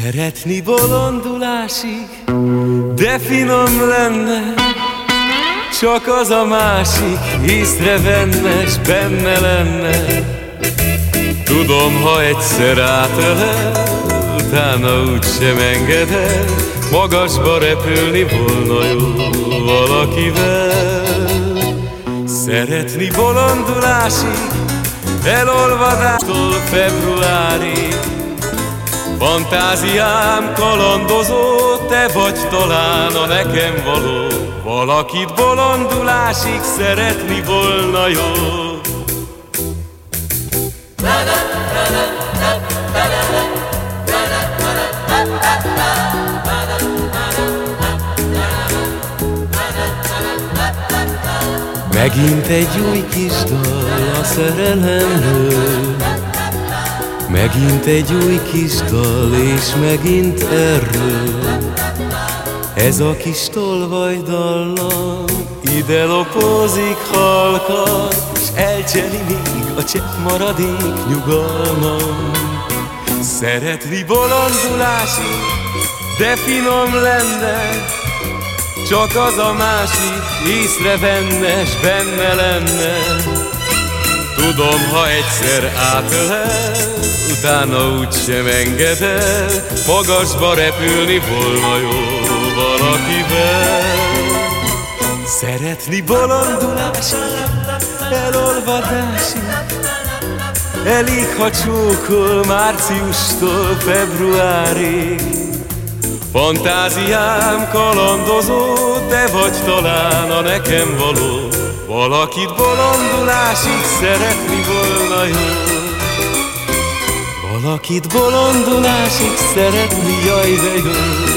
Szeretni bolondulásig, de finom lenne, csak az a másik észrevenne, s benne lenne. Tudom, ha egyszer átölel, utána úgysem enged el, magasba repülni volna jó valakivel. Szeretni bolondulásig, elolvadástól februárig, fantáziám kalandozó, te vagy talán a nekem való. Valakit bolondulásig szeretni volna jó. Megint egy új kis dal a szerelemről, megint egy új kis dal, és megint erről. Ez a kis tolvajdallam ide lopózik halkan, és elcseli még a csepp maradék nyugalmam. Szeretni bolondulásig, de finom lenne, csak az a másik észrevenne, s benne lenne. Tudom, ha egyszer átölel, utána úgysem enged el, magasba repülni volna jó valakivel. Szeretni bolondulásig, elolvadásig, elég, ha csókol márciustól februárig. Fantáziám kalandozó, te vagy talán a nekem való. Valakit bolondulásig szeretni volna jó. Valakit bolondulásig szeretni, jaj de jó.